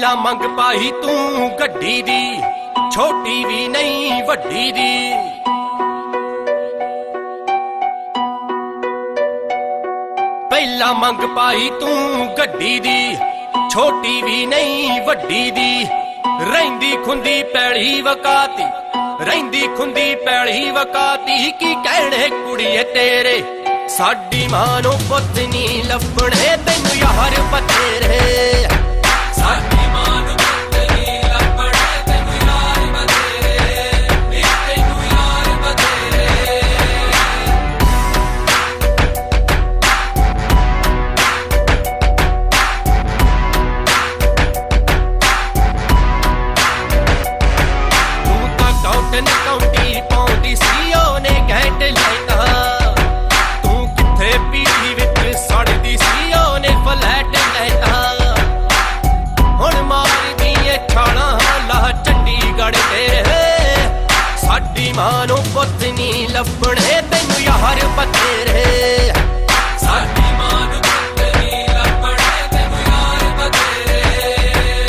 ਪਹਿਲਾਂ ਮੰਗ ਪਾਈ ਤੂੰ ਗੱਡੀ ਦੀ, ਛੋਟੀ ਵੀ ਨਹੀਂ ਵੱਡੀ ਦੀ। ਪਹਿਲਾਂ ਮੰਗ ਪਾਈ ਤੂੰ ਗੱਡੀ ਦੀ, ਛੋਟੀ ਵੀ ਨਹੀਂ ਵੱਡੀ ਦੀ। ਰਹਿੰਦੀ ਖੁੰਦੀ ਪੈਲੀ ਵਕਾਤੀ, ਰਹਿੰਦੀ ਖੁੰਦੀ ਪੈਲੀ ਵਕਾਤੀ। ਕੀ ਕਹਿਣੇ ਕੁੜੀਏ ਤੇਰੇ, ਸਾਡੀ ਮਾਂ ਨੂੰ ਪੁੱਤ ਨੀ ਲੱਭਣੇ ਤੈਨੂੰ ਯਾਰ ਬਥੇਰੇ। ਸਾਡੀ ਮਾਂ ਨੂੰ ਪੁੱਤ ਨੀ ਲੱਭਣੇ ਤੈਨੂੰ ਯਾਰ ਬਥੇਰੇ, ਤੈਨੂੰ ਯਾਰ ਬਥੇਰੇ। ਤੂੰ ਤਾਂ ਕਾਉਂਟਨ ਕਾਉਂਟੀ ਪਾਉਂਦੀ ਸੀ ਉਹਨੇ ਘੈਂਟ ਲੈਤਾ। ਤੂੰ ਕਿੱਥੇ ਪੀੜੀ ਵਿੱਚ ਸੜਦੀ ਸੀ ਉਹਨੇ ਫਲੈਟ ਲੈਤਾ। ਹੁਣ ਮਾਰਦੀ ਏ ਛਾਲਾਂ ਲਾ ਚੰਡੀਗੜ੍ਹ ਤੇਰੇ। ਸਾਡੀ ਮਾਂ ਨੂੰ ਪੁੱਤ ਨੀ ਲੱਭਣੇ ਤੈਨੂੰ ਯਾਰ ਬਥੇਰੇ। ਸਾਡੀ ਮਾਂ ਨੂੰ ਪੁੱਤ ਨੀ ਲੱਭਣੇ ਤੈਨੂੰ ਯਾਰ ਬਥੇਰੇ।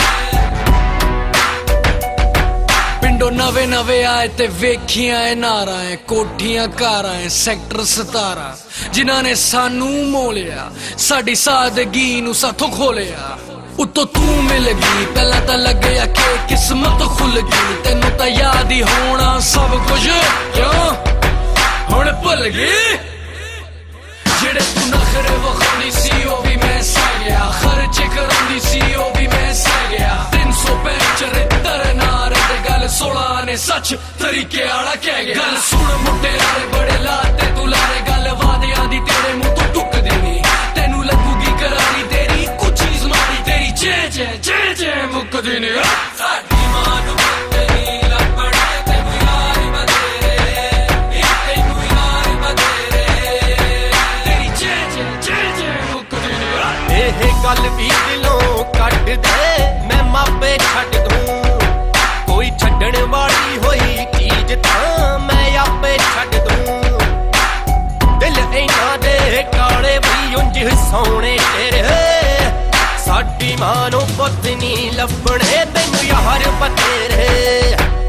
ਪਿੰਡੋਂ ਨਵੇਂ ਨਵੇਂ ਆਏ ਤੇ ਵੇਖੀਆਂ ਐ ਨਾਰਾਂ ਐ, ਕੋਠੀਆਂ ਕਾਰਾਂ ਐ, ਸੈਕਟਰ 17 ਜਿਨ੍ਹਾਂ ਨੇ ਸਾਨੂੰ ਮੋਲਿਆ, ਸਾਡੀ ਸਾਦਗੀ ਨੂੰ ਸਾਥੋਂ ਖੋਲਿਆ। ਉੱਤੋਂ ਤੂੰ ਮਿਲ ਗਈ, ਪਹਿਲਾਂ ਤਾਂ ਲੱਗਿਆ ਕਿ ਕਿਸਮਤ ਖੁੱਲ ਗਈ। ਤੈਨੂੰ ਤਾਂ ਯਾਦ ਹੀ ਹੋਣਾ ਸਭ ਕੁਝ, ਕਿਉਂ ਹੁਣ ਭੁੱਲ ਗਈ। ਜਿਹੜੇ ਤੂੰ ਨਖਰੇ ਵਖਾਉਂਦੀ ਸੀ ਉਹ ਵੀ ਮੈਂ ਸਹਿ ਗਿਆ, ਖਰਚੇ ਕਰਾਉਂਦੀ ਸੀ ਉਹ ਵੀ ਮੈਂ ਸਹਿ ਗਿਆ। 365 ਨਾਰੇ ਤੇ ਗੱਲ 16 ਨੇ ਸੱਚ ਤਰੀਕੇ ਵਾਲਾ ਕਹਿ ਗਿਆ। ਗੱਲ ਸੁਣ ਮੁਟਿਆਰੇ ਬੜੇ ਲਾਤੇ ਤੂੰ ਲਾਰੇ, ਗੱਲ ਵਾਦਿਆਂ ਦੀ ਤੇਰੇ ਮੂੰਹ ਤੋਂ ਟੁੱਕਦੀ ਨੀ। ਤੈਨੂੰ ਲੱਗੂਗੀ ਕਰਾਰੀ ਤੇਰੀ ਕੁਝ ਚੀਜ਼ ਮਾਰੀ, ਤੇਰੀ ਚੇ ਮੁੱਕਦੀ ਨੀ। ਸਾਡੀ ਮਾਂ ਨੂੰ ਪੁੱਤ ਨੀ ਲੱਭਣੇ ਤੈਨੂੰ ਯਾਰ ਬਥੇਰੇ, ਤੈਨੂੰ ਯਾਰ ਬਥੇਰੇ। ਤੇਰੀ ਚੇ ਮੁੱਕਦੀ ਨੀ। ਇਹ ਗੱਲ ਵੀ ਦਿਲੋਂ ਕੱਢ ਦੇ, ਮੈਂ ਮਾਪੇ ਛੱਡ ਦੂੰ। ਕੋਈ ਛੱਡਣ ਵਾਲੀ ਹੋਈ ਚੀਜ਼ ਤਾਂ ਮੈਂ ਆਪੇ ਛੱਡ ਦੂੰ। ਦਿਲ ਇਹਨਾਂ ਦੇ ਕਾਲੇ ਵੀ ਉਂਝ ਸੋਹਣੇ ਤੇਰੇ। ਸਾਡੀ ਮਾਂ ਨੂੰ ਪੁੱਤ ਨੀ ਲੱਭਣੇ ਤੈਨੂੰ ਯਾਰ ਬਥੇਰੇ।